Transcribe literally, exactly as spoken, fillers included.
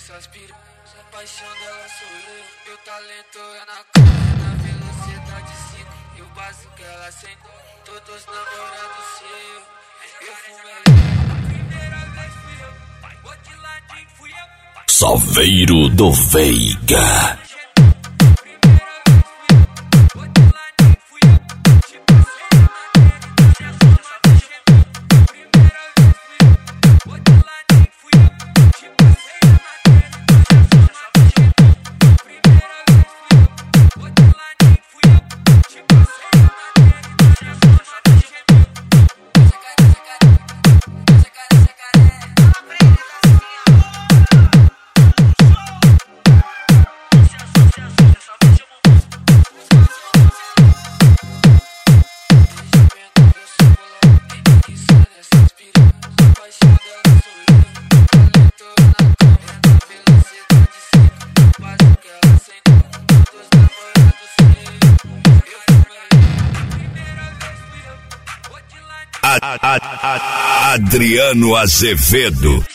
nessas piranhas. A paixão dela sou eu. Meu talento é na cara, na velocidade cinco. E o básico ela sem. Todos namorados seu. Eu fumo ela. Primeira vez fui eu. Vou de ladinho fui eu. Salveiro do Veiga. Adriano Azevedo.